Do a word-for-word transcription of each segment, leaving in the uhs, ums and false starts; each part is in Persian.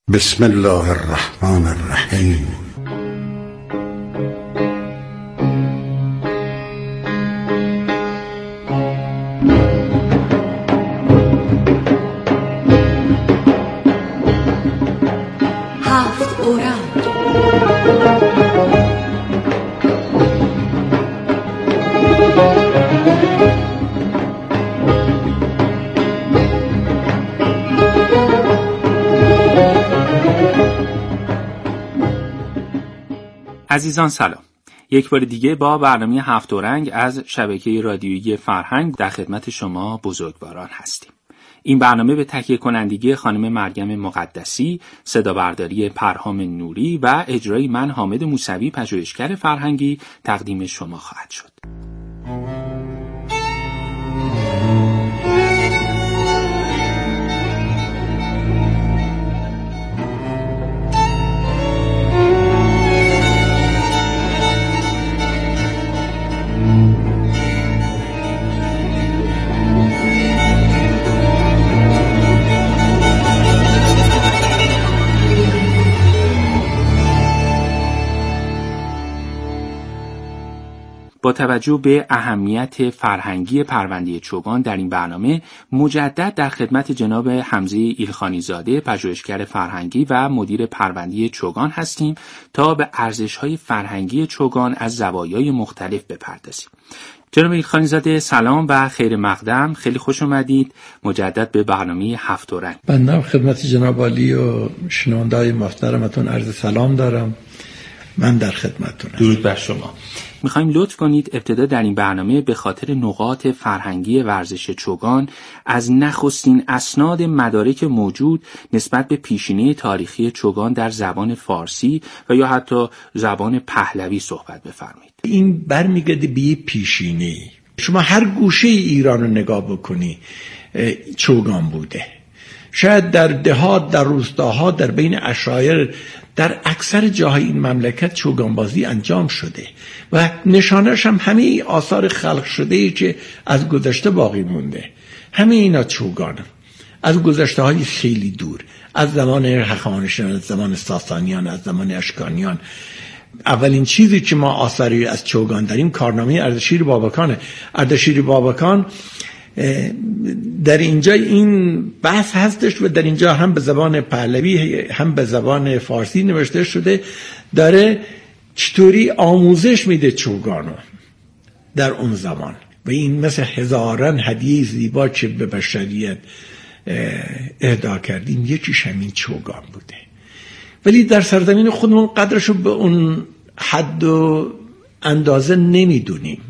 بسم الله الرحمن الرحیم. هفت اورنگ. عزیزان سلام. یک بار دیگه با برنامه هفت اورنگ از شبکه رادیویی فرهنگ در خدمت شما بزرگواران هستیم. این برنامه به تهیه کنندگی خانم مریم مقدسی، صدا برداری پرهام نوری و اجرای من حامد موسوی پژوهشگر فرهنگی تقدیم شما خواهد شد. با توجه به اهمیت فرهنگی پرونده چوگان در این برنامه مجدد در خدمت جناب حمزه ایلخانی زاده پژوهشگر فرهنگی و مدیر پرونده چوگان هستیم تا به ارزش‌های فرهنگی چوگان از زوایای مختلف بپردازیم. جناب ایلخانی زاده سلام و خیر مقدم، خیلی خوش اومدید مجدد به برنامه هفت اورنگ. بنده خدمت جناب عالی و شنونده‌های محترمتون عرض سلام دارم. من در خدمتتونم. درود بر شما. میخوایم لطف کنید ابتدا در این برنامه به خاطر نقاط فرهنگی ورزش چوگان از نخستین اسناد مدارک موجود نسبت به پیشینه تاریخی چوگان در زبان فارسی و یا حتی زبان پهلوی صحبت بفرمایید. این برمیگرده به یه پیشینه. شما هر گوشه ایران رو نگاه بکنی چوگان بوده. شاید در دهات، در روستاها، در بین عشایر، در اکثر جاهای این مملکت چوگانبازی انجام شده و نشانش هم همه آثار خلق شده ای که از گذشته باقی مونده. همه اینا چوگان از گذشته های خیلی دور، از زمان هخامنشیان، از زمان ساسانیان، از زمان اشکانیان. اولین چیزی که ما آثاری از چوگان داریم کارنامه اردشیر بابکانه. اردشیر بابکان در اینجا این بحث هستش و در اینجا هم به زبان پهلوی هم به زبان فارسی نوشته شده، داره چطوری آموزش میده چوگانو در اون زمان و این مثل هزاران هدیه زیبا که به بشریت اهدا کردیم یکیش همین چوگان بوده. ولی در سرزمین خودمون قدرشو به اون حد و اندازه نمیدونیم.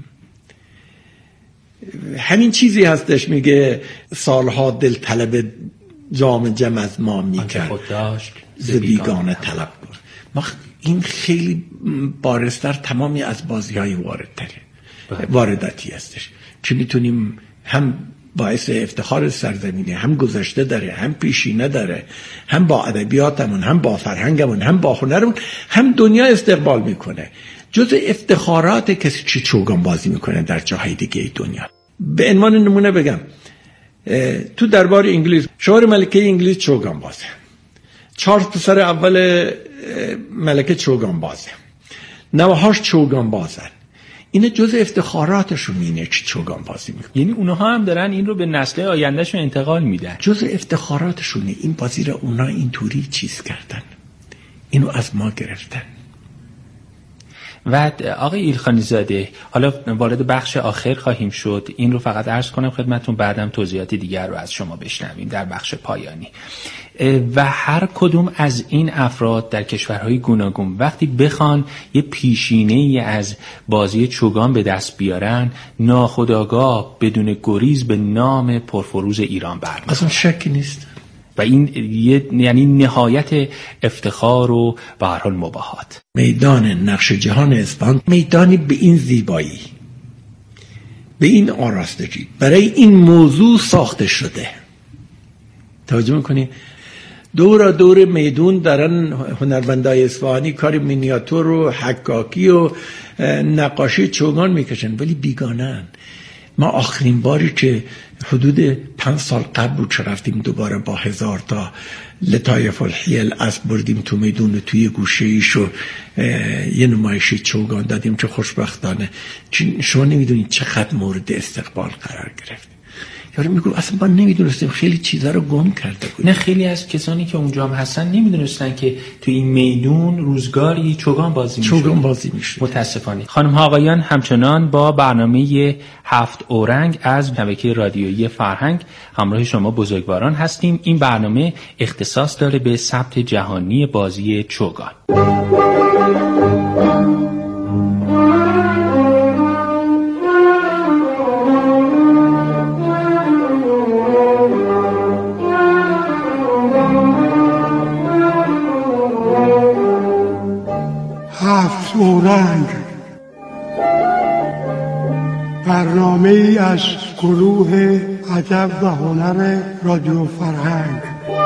همین چیزی هستش میگه سالها دل طلب جام جم از ما میکرد ز بیگانه طلب کرد. ما این خیلی بارستر تمامی از بازی های واردتره وارداتی هستش که میتونیم هم باعث افتخار سرزمینه، هم گذشته داره، هم پیشینه داره، هم با ادبیاتمون، هم با فرهنگمون، هم با هنرمون، هم دنیا استقبال میکنه. جز افتخارات کسی که چوگان بازی میکنه در جاهای دیگه دنیا. به عنوان نمونه بگم تو دربار انگلیس شوهر ملکه انگلیس چوگان بازه، چارلز پسر اول ملکه چوگان بازه، نوهاش چوگان بازن. اینا جز افتخاراتشون اینه که چوگان بازی میکنه. یعنی اونها هم دارن این رو به نسل آیندهشون انتقال میدن. جز افتخاراتشونه. این بازی رو اونا اینطوری چیز کردن، اینو از ما گرفتن. و آقای ایلخانی زاده حالا وارد بخش آخر خواهیم شد، این رو فقط عرض کنم خدمتون، بعدم توضیحات دیگر رو از شما بشنویم در بخش پایانی. و هر کدوم از این افراد در کشورهای گوناگون وقتی بخوان یه پیشینه‌ای از بازی چوگان به دست بیارن، ناخودآگاه بدون گریز به نام پرفروز ایران برمی‌خورن. اصلا شکی نیست. و این یعنی نهایت افتخار و به هر حال مباهات. میدان نقش جهان اصفهان میدانی به این زیبایی، به این آراستگی برای این موضوع ساخته شده. توجه میکنی؟ دور دور میدون دارن هنرمندای اصفهانی کار مینیاتور و حکاکی و نقاشی چوگان میکشن، ولی بیگانن. ما آخرین باری که حدود پنج سال قبل بود که رفتیم دوباره با هزار تا لطایف الحیل از بردیم تو میدون، توی گوشه ایشو یه نمایشی چوگان دادیم که خوشبختانه شما نمیدونید چقدر مورد استقبال قرار گرفت. یارو میگو اصلا ما نمیدونستیم، خیلی چیزا رو گم کرده بود. نه خیلی از کسانی که اونجا هم هستن نمیدونستن که تو این میدون روزگاری چوگان بازی میشه. چوگان بازی میشه. متاسفانه. خانم ها آقایان، همچنان با برنامه هفت اورنگ از شبکه رادیویی فرهنگ همراه شما بزرگواران هستیم. این برنامه اختصاص داره به ثبت جهانی بازی چوگان. هفت اورنگ، برنامه ای از گروه ادب و هنر رادیو فرهنگ.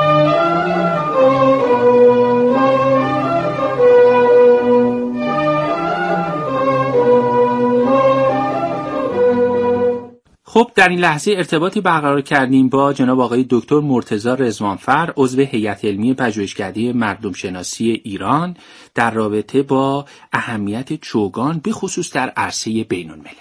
خب در این لحظه ارتباطی برقرار کردیم با جناب آقای دکتر مرتضی رضوانفر، عضو هیئت علمی پژوهشکده مردم شناسی ایران، در رابطه با اهمیت چوگان به خصوص در عرصه بین الملل.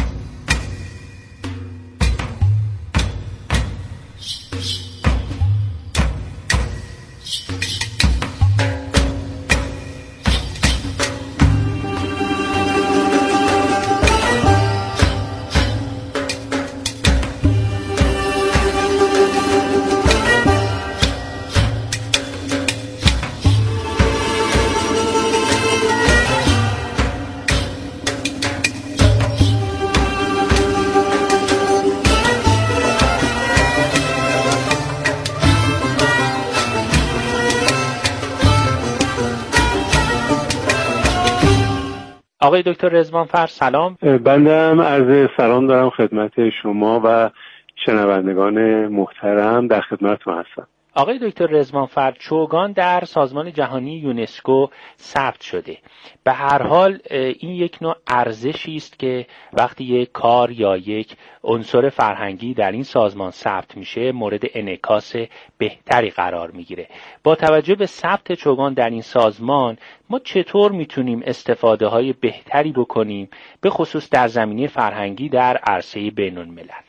آقای دکتر رضوانفر سلام. بندم عرض سلام دارم خدمت شما و شنوندگان محترم، در خدمتتون هستم. آقای دکتر رضوانفر، چوگان در سازمان جهانی یونسکو ثبت شده. به هر حال این یک نوع ارزشی است که وقتی یک کار یا یک عنصر فرهنگی در این سازمان ثبت میشه مورد انعکاس بهتری قرار میگیره. با توجه به ثبت چوگان در این سازمان ما چطور میتونیم استفاده های بهتری بکنیم، به خصوص در زمینه فرهنگی در عرصه بین الملل؟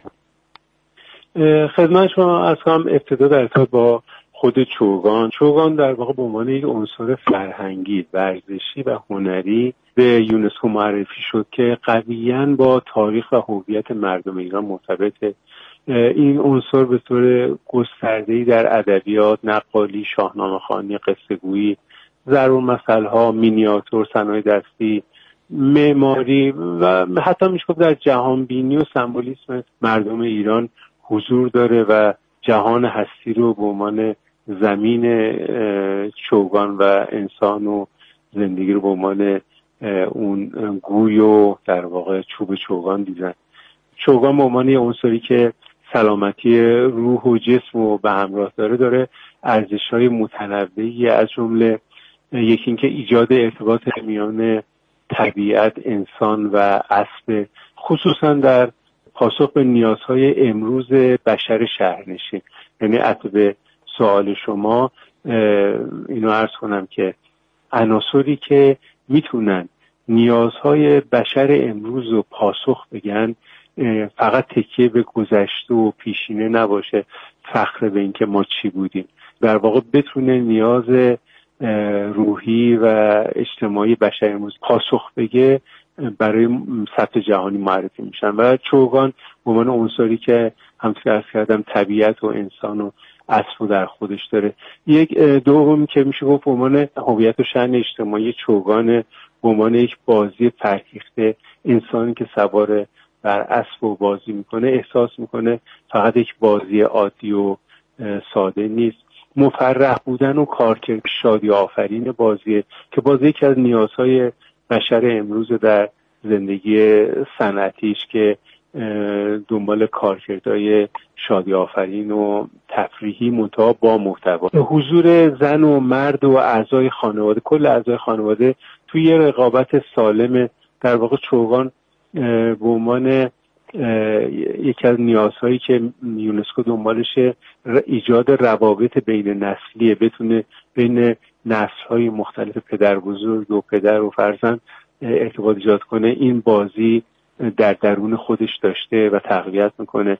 خدمت شما از هم ابتدا در ارتباط با خود چوگان. چوگان در واقع به عنوان یک عنصر فرهنگی، ورزشی و هنری به یونسکو معرفی شد که قویاً با تاریخ و هویت مردم ایران مرتبطه. این عنصر به طور گسترده‌ای در ادبیات، نقالی، شاهنامه‌خوانی، قصه‌گویی، ضرب المثل‌ها، مینیاتور، صنایع دستی، معماری و حتی میشه گفت در جهانبینی و سمبولیسم مردم ایران حضور داره و جهان هستی رو به عنوان زمین چوگان و انسان و زندگی رو به عنوان اون گوی و در واقع چوب چوگان دیدن. چوگان به عنوان یه عنصری که سلامتی روح و جسم رو به همراه داره داره ارزش‌های متنوعی از جمله یکی این که ایجاد ارتباط میان طبیعت، انسان و اسب، خصوصا در پاسخ به نیازهای امروز بشر شهرنشین. یعنی عطب سوال شما اینو عرض کنم که عناصری که میتونن نیازهای بشر امروز رو پاسخ بگن فقط تکیه به گذشته و پیشینه نباشه، فخر به این که ما چی بودیم، در واقع بتونه نیاز روحی و اجتماعی بشر امروز پاسخ بگه، برای سطح جهانی معرفی میشن. و چوگان به عنوان عنصری که همونطور که عرض کردم طبیعت و انسان و اسب در خودش داره. یک دومی که میشه گفت به عنوان هویت و شأن اجتماعی چوگان، به عنوان یک بازی فرهیخته، انسانی که سوار بر اسب و بازی میکنه احساس میکنه فقط یک بازی عادی و ساده نیست، مفرح بودن و کارکرد شادی آفرین بازیه که بازی یکی از نیازهای بشر امروز در زندگی صنعتیش که دنبال کارکردهای شادی آفرین و تفریحی منتها با محتوا. حضور زن و مرد و اعضای خانواده، کل اعضای خانواده توی یه رقابت سالم، در واقع چوگان به عنوان یکی از نیازهایی که یونسکو دنبالشه ایجاد روابط بین نسلیه، بتونه بین نسل‌های مختلف پدر بزرگ و پدر و فرزند ارتباط ایجاد کنه. این بازی در درون خودش داشته و تقویت میکنه.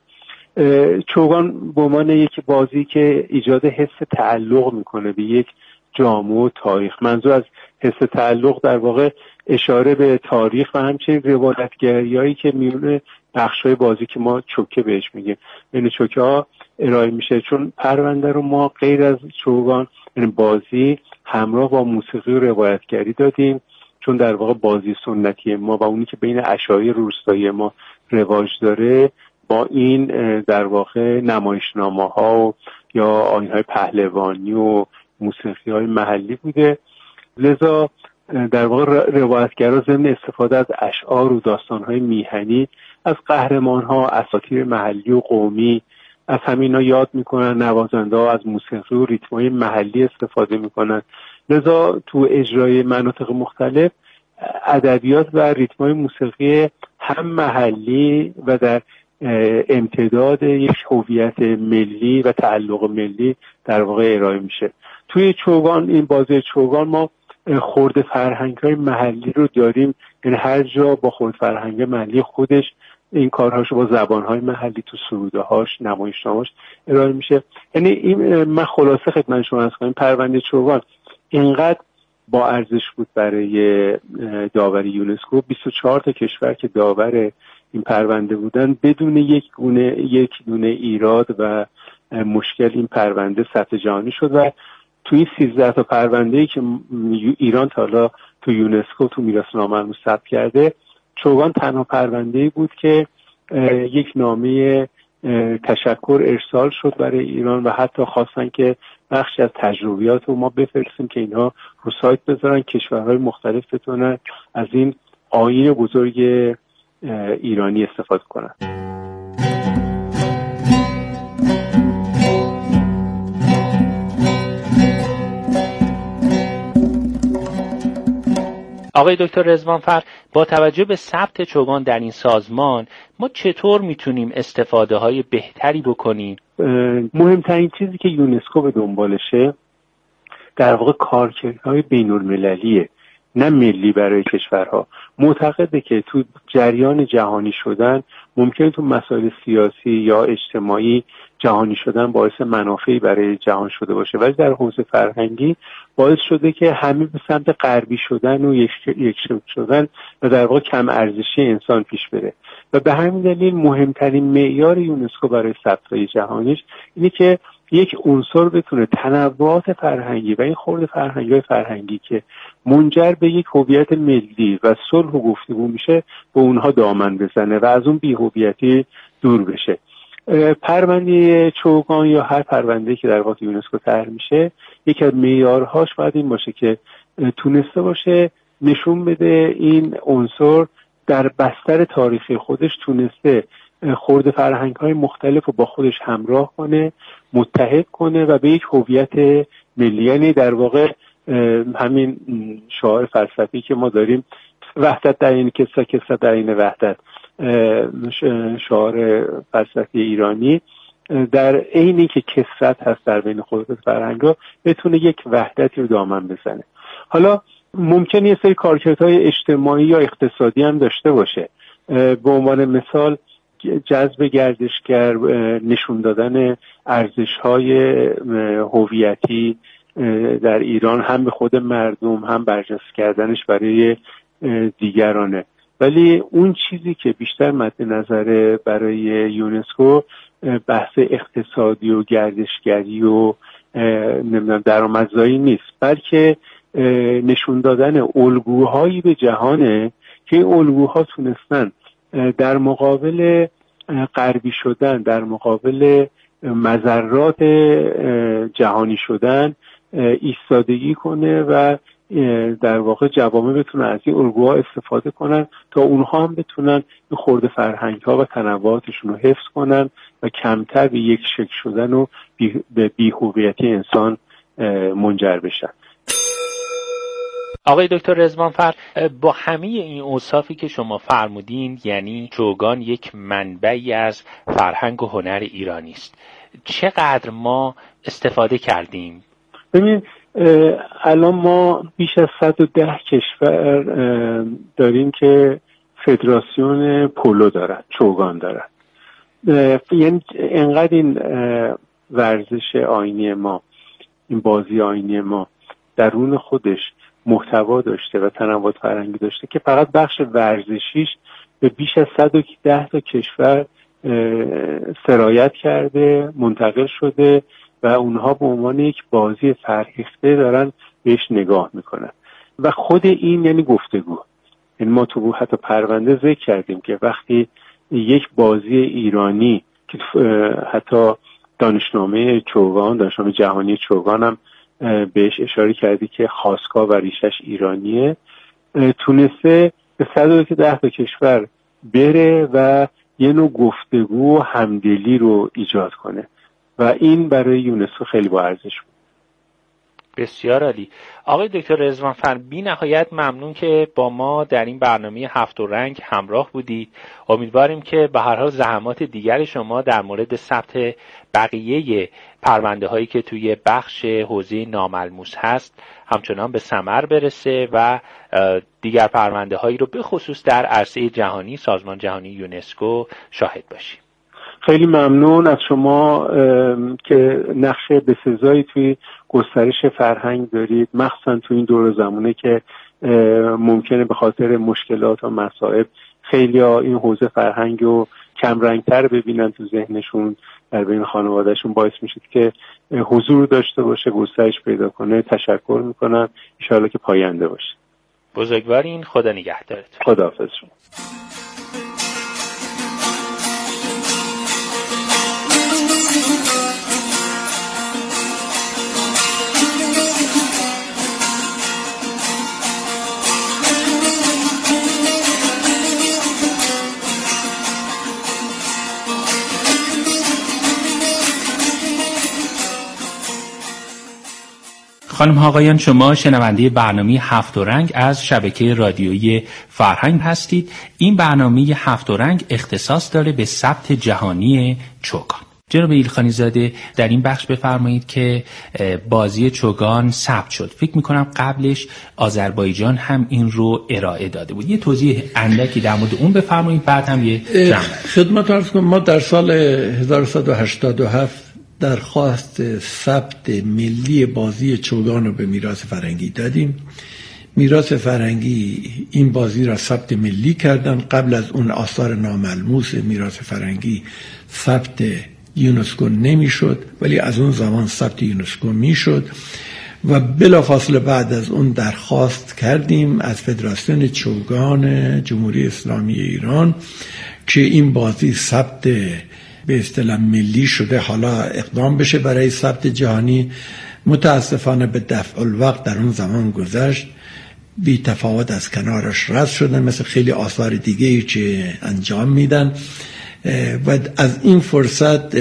چوگان به عنوان یک بازی که ایجاد حس تعلق میکنه به یک جامعه و تاریخ. منظور از حس تعلق در واقع اشاره به تاریخ و همچنین روایتگریایی که میونه بخشای بازی که ما چوکه بهش میگیم یعنی چوکه ها ارائه میشه. چون پرونده رو ما غیر از چوگان یعنی بازی همراه با موسیقی و روایتگری دادیم، چون در واقع بازی سنتی ما و اونی که بین عشایر روستایی ما رواج داره با این در واقع نمایشنامه‌ها و یا آیین‌های پهلوانی و موسیقی‌های محلی بوده. لذا در واقع روایتگرا ضمن استفاده از اشعار و داستان‌های میهنی از قهرمان‌ها، اساطیر محلی و قومی از همینا یاد میکنن. نوازنده‌ها از موسیقی و ریتم‌های محلی استفاده میکنن. لذا تو اجرای مناطق مختلف ادبیات و ریتم‌های موسیقی هم محلی و در امتداد یک هویت ملی و تعلق ملی در واقع ارائه میشه. توی چوگان، این بازی چوگان، ما خرد فرهنگ‌های محلی رو داریم، یعنی هر جا با خرد فرهنگ محلی خودش این کارهاشو با زبان‌های محلی تو سروده‌هاش، نمایشنامه‌هاش ارائه میشه. یعنی این من خلاصه خدمت شما عرض کنم پرونده چوگان اینقدر با ارزش بود برای داور یونسکو. بیست و چهار تا کشور که داور این پرونده بودن بدون یک گونه یک دونه ایراد و مشکل این پرونده ثبت جهانی شد و توی سیزده تا پرونده‌ای که ایران تا حالا تو یونسکو تو میراث‌نامه رو ثبت کرده، چوگان تنها پرونده‌ای بود که یک نامه تشکر ارسال شد برای ایران و حتی خواستن که بخشی از تجربیات رو ما بفرستیم که اینها رو سایت بذارن، کشورهای مختلف بتونن از این آیین بزرگ ایرانی استفاده کنن. آقای دکتر رضوانفر، با توجه به ثبت چوگان در این سازمان ما چطور میتونیم استفاده های بهتری بکنیم؟ مهمترین چیزی که یونسکو به دنبالشه در واقع کارکردهای بین المللیه، نه ملی برای کشورها. معتقده که تو جریان جهانی شدن ممکنه تو مسائل سیاسی یا اجتماعی جهانی شدن باعث منافعی برای جهان شده باشه، ولی در حوزه فرهنگی باعث شده که همه به سمت غربی شدن و یک شدن و در واقع کم ارزشی انسان پیش بره. و به همین دلیل مهمترین معیار یونسکو برای ثبت‌های جهانیش اینه که یک عنصر بتونه تنوعات فرهنگی و این خرد فرهنگی فرهنگی که منجر به یک هویت ملی و صلح و گفتگو میشه به اونها دامن بزنه و از اون بی‌هویتی دور بشه. پرونده چوگان یا هر پرونده‌ای که در واقع یونسکو طرح میشه، یکی از معیارهاش باید این باشه که تونسته باشه نشون بده این عنصر در بستر تاریخی خودش تونسته خرد فرهنگ‌های مختلف رو با خودش همراه کنه، متحد کنه و به یک هویت ملی، یعنی در واقع همین شعار فلسفی که ما داریم، وحدت در این کسا کسا در این وحدت، شعار فلسفی ایرانی، در عینی که کثرت هست در بین خود فرهنگ‌ها بتونه یک وحدتی رو دامن بزنه. حالا ممکنه یه سری کارکردهای اجتماعی یا اقتصادی هم داشته باشه، به عنوان مثال جذب گردشگر، نشون دادن ارزش‌های هویتی در ایران هم به خود مردم هم برجسته کردنش برای دیگرانه. ولی اون چیزی که بیشتر مد نظر برای یونسکو بحث اقتصادی و گردشگری و نمیدونم درآمدزایی نیست، بلکه نشون دادن الگوهایی به جهانه که این الگوها تونستن در مقابل غربی شدن، در مقابل مضرات جهانی شدن ایستادگی کنه و در واقع جوامع بتونن از این الگوها استفاده کنن تا اونها هم بتونن این خرد فرهنگ ها و تنوعاتشون رو حفظ کنن و کمتر به یک شکل شدن و به بی‌هویتی انسان منجر بشن. آقای دکتر رضوانفر، با همه این اوصافی که شما فرمودین، یعنی چوگان یک منبعی از فرهنگ و هنر ایرانی است، چقدر ما استفاده کردیم؟ ببین الان ما بیش از صد و ده کشور داریم که فدراسیون پولو دارن، چوگان دارن. یعنی انقدر این ورزش آیینی ما، این بازی آیینی ما درون خودش محتوا داشته و تنوع فرهنگی داشته که فقط بخش ورزشیش به بیش از صد و ده تا کشور سرایت کرده، منتقل شده و اونها به عنوان یک بازی فرهیخته دارن بهش نگاه میکنن. و خود این یعنی گفتگو. یعنی ما تو حتی پرونده ذکر کردیم که وقتی یک بازی ایرانی که حتی دانشنامه چوگان، دانشنامه جهانی چوگان هم بهش اشاره کردی که خاستگاه و ریشش ایرانیه، تونسته به صد و ده تا کشور بره و یه نوع گفتگو و همدلی رو ایجاد کنه و این برای یونسکو خیلی با ارزش بود. بسیار عالی. آقای دکتر رضوانفر، بی نهایت ممنون که با ما در این برنامه هفت و رنگ همراه بودید. امیدواریم که به هر حال زحمات دیگر شما در مورد ثبت بقیه پرونده هایی که توی بخش حوزه ناملموس هست همچنان به ثمر برسه و دیگر پرونده هایی رو به خصوص در عرصه جهانی، سازمان جهانی یونسکو شاهد باشیم. خیلی ممنون از شما که نقش بسزایی توی گسترش فرهنگ دارید، مخصوصا توی این دور زمانه که ممکنه به خاطر مشکلات و مصائب خیلی ها این حوزه فرهنگ رو کم رنگتر ببینن تو ذهنشون، در بین خانوادهشون باعث میشه که حضور داشته باشه، گسترش پیدا کنه. تشکر میکنم، ان شاءالله که پاینده باشه. بزرگوارین، خدا نگهدارتون. خداحافظ شما. خانم ها آقایان، شما شنونده برنامه هفت و رنگ از شبکه رادیویی فرهنگ هستید. این برنامه هفت و رنگ اختصاص داره به ثبت جهانی چوگان. جناب ایلخانی زاده، در این بخش بفرمایید که بازی چوگان ثبت شد. فکر میکنم قبلش آذربایجان هم این رو ارائه داده بود. یه توضیح اندکی در مورد اون بفرمایید، بعد هم یه جمع خدمت عرض کنم. ما در سال هزار و سیصد و هشتاد و هفت درخواست ثبت ملی بازی چوگان رو به میراث فرهنگی دادیم. میراث فرهنگی این بازی را ثبت ملی کردن. قبل از اون آثار ناملموس میراث فرهنگی ثبت یونسکو نمیشد، ولی از اون زمان ثبت یونسکو میشد و بلافاصله بعد از اون درخواست کردیم از فدراسیون چوگان جمهوری اسلامی ایران که این بازی ثبت به اصطلاح ملی شده، حالا اقدام بشه برای ثبت جهانی. متاسفانه به دفع الوقت در اون زمان گذشت، بی تفاوت از کنارش رد شدن، مثل خیلی آثار دیگه‌ای که انجام میدن. و از این فرصت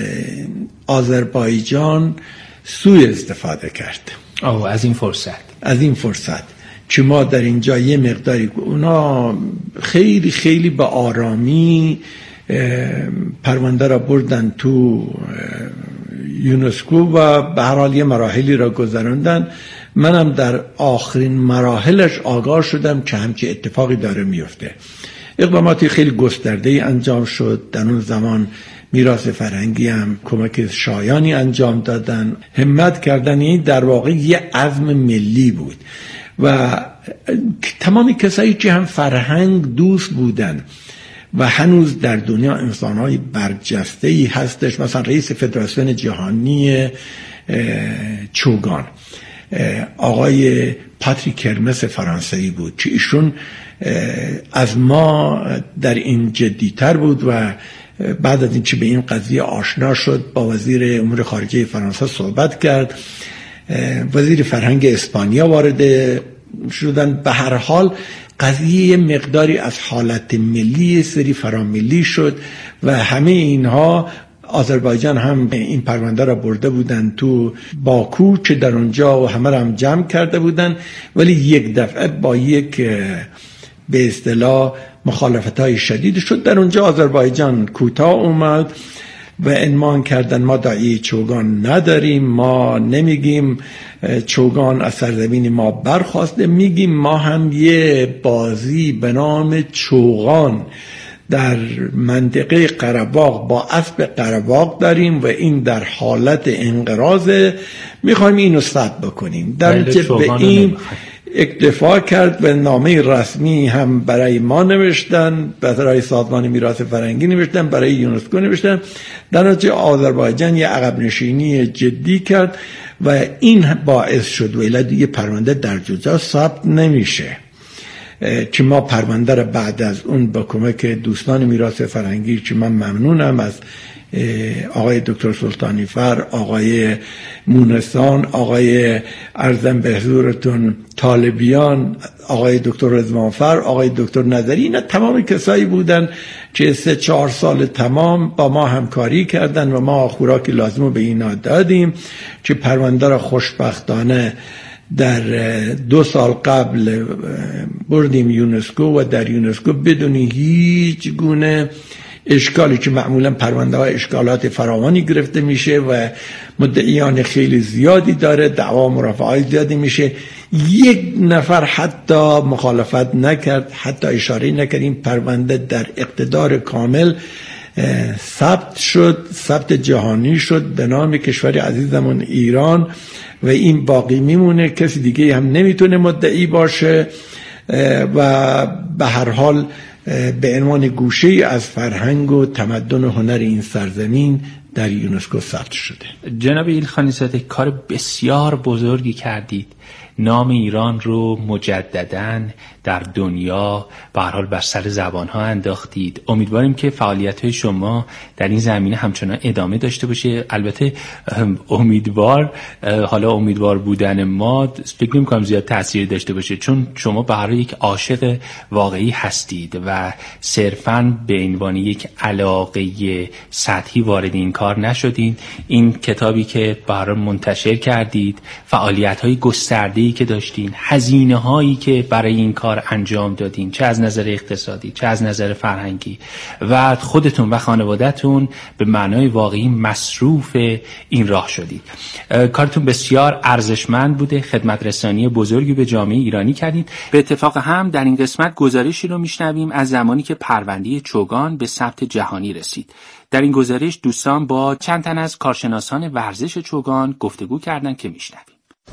آذربایجان سوء استفاده کرد. آه از این فرصت از این فرصت که ما در اینجا یه مقداری، اونا خیلی خیلی به آرامی پرونده را بردن تو یونسکو و به هر حال یه مراحلی را گذراندن. منم در آخرین مراحلش آگاه شدم که همچین اتفاقی داره میفته. اقداماتی خیلی گسترده‌ای انجام شد. در اون زمان میراث فرهنگی هم کمک شایانی انجام دادن، همت کردن. این در واقع یه عزم ملی بود و تمامی کسایی که هم فرهنگ دوست بودن و هنوز در دنیا انسان‌های برجسته‌ای هستش. مثلا رئیس فدراسیون جهانی چوگان آقای پاتریک کرمس فرانسوی بود که ایشون از ما در این جدی‌تر بود و بعد از اینکه به این قضیه آشنا شد با وزیر امور خارجه فرانسه صحبت کرد. وزیر فرهنگ اسپانیا وارد شدن. به هر حال قضیه مقداری از حالت ملی سری فراملی شد و همه اینها آذربایجان هم این پرونده را برده بودن تو باکو که در اونجا همه را هم جمع کرده بودن، ولی یک دفعه با یک به اصطلاح مخالفت‌های شدید شد. در اونجا آذربایجان کوتاه اومد و عنوان کردن ما داعی چوگان نداریم، ما نمیگیم چوگان از سرزمین ما برخواسته، میگیم ما هم یه بازی به نام چوگان در منطقه قره‌باغ با اسب قره‌باغ داریم و این در حالت انقراضه، میخوایم اینو ثبت بکنیم. در نتیجه به این اکتفا کرد و نامه رسمی هم برای ما نوشتن، برای سازمان میراث فرهنگی نوشتن، برای یونسکو نوشتن. در نتیجه آذربایجان یه عقب نشینی جدی کرد و این باعث شد ولی دیگه پرونده در جوجا ثبت نمیشه که ما پرونده را بعد از اون با کمک دوستان میراث فرهنگی که من ممنونم از آقای دکتر سلطانی فر، آقای مونسان، آقای ارزم به حضورتون طالبیان، آقای دکتر رضوانفر، آقای دکتر نظری، اینا تمام کسایی بودن که سه چهار سال تمام با ما همکاری کردن و ما خوراک لازم به اینا دادیم که پرونده را خوشبختانه در دو سال قبل بردیم یونسکو و در یونسکو بدون هیچ گونه اشکالی که معمولا پرونده ها اشکالات فراوانی گرفته میشه و مدعیان خیلی زیادی داره، دعوا مرافعات زیادی میشه، یک نفر حتی مخالفت نکرد، حتی اشاره نکرد. این پرونده در اقتدار کامل ثبت شد، ثبت جهانی شد به نام کشور عزیزمون ایران و این باقی میمونه، کسی دیگه هم نمیتونه مدعی باشه و به هر حال به عنوان گوشه‌ای از فرهنگ و تمدن و هنر این سرزمین در یونسکو ثبت شده. جناب ایلخانی زاده کار بسیار بزرگی کردید، نام ایران رو مجدداً در دنیا به هر حال بر سر زبان‌ها انداختید. امیدواریم که فعالیت‌های شما در این زمینه همچنان ادامه داشته باشه. البته امیدوار حالا امیدوار بودن ما فکر نمی‌کنم زیاد تأثیری داشته باشه، چون شما به هر حال یک عاشق واقعی هستید و صرفاً به عنوان یک علاقه سطحی وارد این کار نشدید. این کتابی که به هر حال منتشر کردید، فعالیت‌های گسترده‌ای که داشتین، هزینه‌هایی که برای این کار انجام دادین، چه از نظر اقتصادی چه از نظر فرهنگی، و خودتون و خانواده‌تون به معنای واقعی مصروف این راه شدید. کارتون بسیار ارزشمند بوده، خدمت رسانی بزرگی به جامعه ایرانی کردید. به اتفاق هم در این قسمت گزارشی رو میشنویم از زمانی که پرونده چوگان به ثبت جهانی رسید. در این گزارش دوستان با چند تن از کارشناسان ورزش چوگان گفتگو کردن که میشنویم.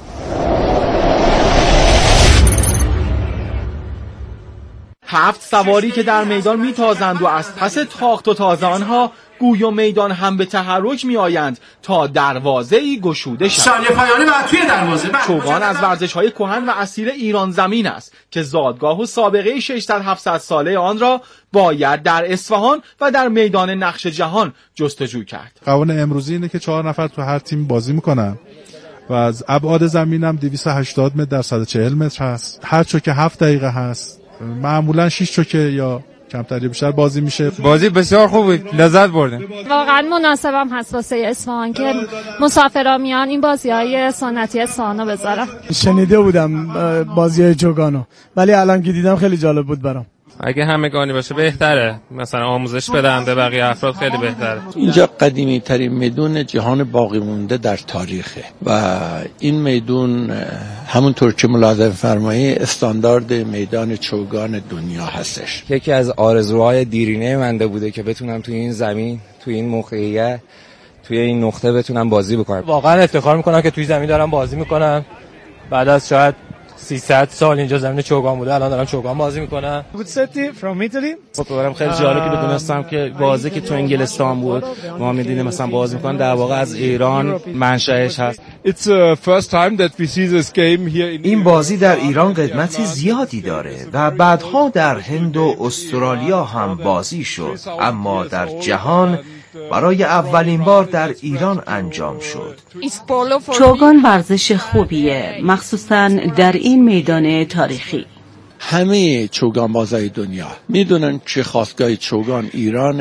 هفت سواری که در میدان میتازند و از پس تاخت و تاز آنها گوی و میدان هم به تحرک میآیند تا دروازه‌ای گشوده شود. ثانیه پایانی و توی دروازه. چوگان از ورزش‌های کهن و اصیل ایران زمین است که زادگاه و سابقه ششصد هفتصد ساله آن را باید در اصفهان و در میدان نقش جهان جستجو کرد. قوانین امروزی اینه که چهار نفر تو هر تیم بازی میکنن و از ابعاد زمین هم دویست و هشتاد متر در صد و چهل متر هست. هر چوکه هفت دقیقه هست. معمولا شش چوکه یا کمتر یا بیشتر بازی میشه. بازی بسیار خوب بود، لذت بردیم. واقعا مناسبم هست واسه اصفهان که مسافرا میان این بازی‌های سنتی اصفهانو بذارن. شنیده بودم بازی‌های چوگانو، ولی الان که دیدم خیلی جالب بود برام. اگه همگانی باشه بهتره، مثلا آموزش بدن به بقیه افراد خیلی بهتره. اینجا قدیمی ترین میدون جهان باقی مونده در تاریخه و این میدون همونطور که ملاحظه فرمایید استاندارد میدان چوگان دنیا هستش. یکی از آرزوهای دیرینه منده بوده که بتونم توی این زمین، توی این موقعیت، توی این نقطه بتونم بازی بکنم. واقعا افتخار میکنم که توی زمین دارم بازی میکنم. بعد از شاید سیصد سال اینجا زمین چوگان بوده، الان دارم چوگان بازی میکنم. بوتستی فرام ایتالی. خب برام خیلی جالب که بدونستم که بازی که تو انگلستان بود ما می‌دیدیم مثلا بازی میکنن در واقع از ایران منشأش هست. It's the first time that we see this game here in این بازی در ایران قدمت زیادی داره و بعدها در هند و استرالیا هم بازی شد، اما در جهان برای اولین بار در ایران انجام شد. چوگان ورزش خوبیه، مخصوصاً در این میدان تاریخی. همه چوگان بازای دنیا میدونن که خاستگاه چوگان ایرانه،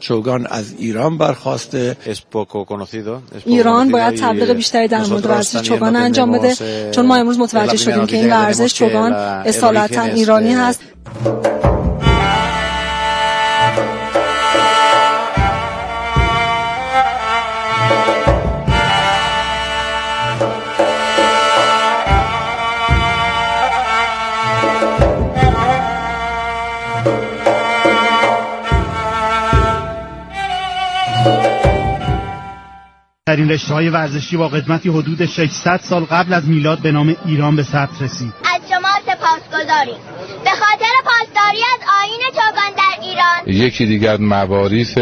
چوگان از ایران برخواسته. ایران باید تبلیغ بیشتری در مورد ورزش چوگان انجام بده، چون ما امروز متوجه شدیم که این ورزش چوگان اصالتا ایرانی هست. در این رشته‌های ورزشی با قدمتی حدود ششصد سال قبل از میلاد به نام ایران به ثبت رسید. از شما سپاسگزاریم به خاطر پاسداری از آیین چوگان در ایران. یکی دیگر از مواریث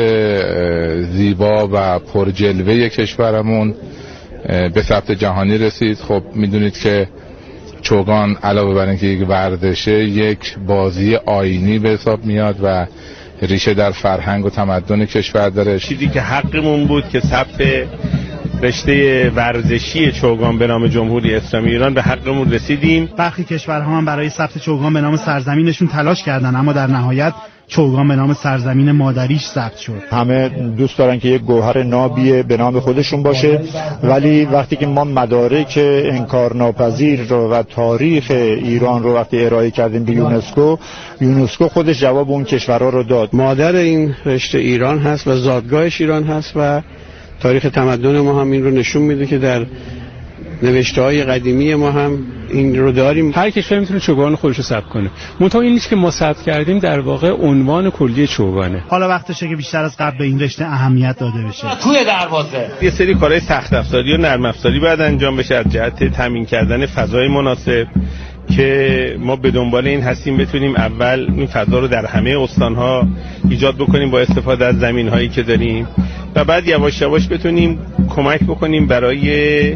زیبا و پرجلوه کشورمون به ثبت جهانی رسید. خب میدونید که چوگان علاوه بر اینکه یک ورزشه، یک بازی آیینی به حساب میاد و ریشه در فرهنگ و تمدن کشور داره. چیزی که حقمون بود که ثبت رشته ورزشی چوگان به نام جمهوری اسلامی ایران به حقمون رسیدیم. برخی کشورها هم برای ثبت چوگان به نام سرزمینشون تلاش کردن، اما در نهایت چوگان به نام سرزمین مادریش ثبت شد. همه دوست دارن که یک گوهر نابی به نام خودشون باشه، ولی وقتی که ما مدارک انکارناپذیر رو و تاریخ ایران رو وقتی ارائه کردیم به یونسکو، یونسکو خودش جواب اون کشورها رو داد. مادر این رشته ایران هست و زادگاهش ایران هست و تاریخ تمدن ما هم این رو نشون میده که در نوشته‌های قدیمی ما هم این رو داریم. هر کشور میتونه چوگان خودش رو ثبت کنه. منتها این نیست که ما ثبت کردیم در واقع عنوان کلی چوگانه. حالا وقتشه که بیشتر از قبل به این رشته اهمیت داده بشه. توی دروازه یه سری کارهای سخت افزاری و نرم افزاری باید انجام بشه از جهت تامین کردن فضای مناسب که ما به دنبال این هستیم بتونیم اول این فضا رو در همه استان‌ها ایجاد بکنیم با استفاده از زمین‌هایی که داریم و بعد یواش یواش بتونیم کمک بکنیم برای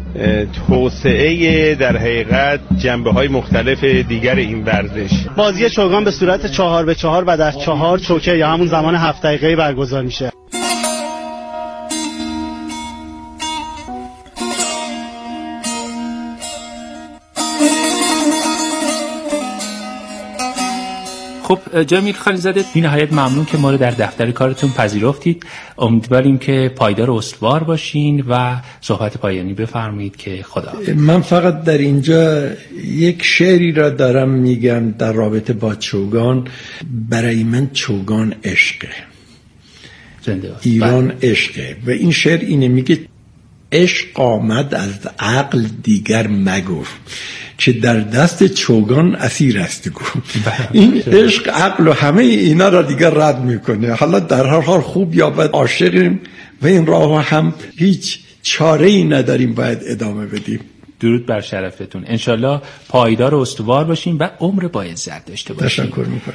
توسعه در حقیقت جنبه‌های مختلف دیگر این ورزش. بازی چوگان به صورت چهار به چهار و در چهار چوکه یا همون زمان هفت دقیقه‌ای برگزار میشه. خب جمیل خانیزاده، بی نهایت ممنون که ما رو در دفتر کارتون پذیرفتید. امیدواریم که پایدار و استوار باشین و صحبت پایانی بفرمایید که خدا. من فقط در اینجا یک شعری را دارم میگم در رابطه با چوگان. برای من چوگان عشقه، ایران عشقه و این شعر اینه، میگه عشق آمد از عقل دیگر مگو، که در دست چوگان اسیر است گو. این عشق عقل و همه اینا را دیگر رد میکنه. حالا در هر حال خوب یا بد عاشقیم و این راه هم هیچ چاره ای نداریم، باید ادامه بدیم. درود بر شرفتون. انشالله پایدار و استوار باشیم و عمر با عزت داشته باشیم. تشکر میکنم.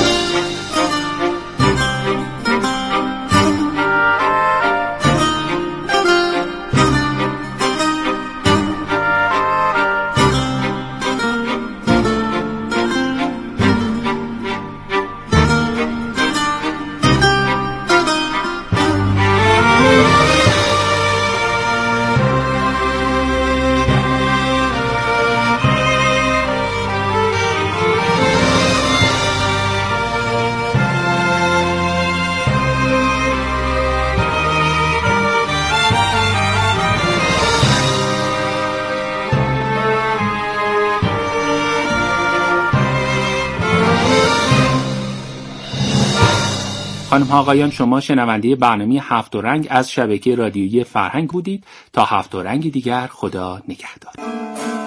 خانم ها آقایان، شما شنونده برنامه هفت و رنگ از شبکه رادیویی فرهنگ بودید. تا هفت و رنگ دیگر، خدا نگهدار.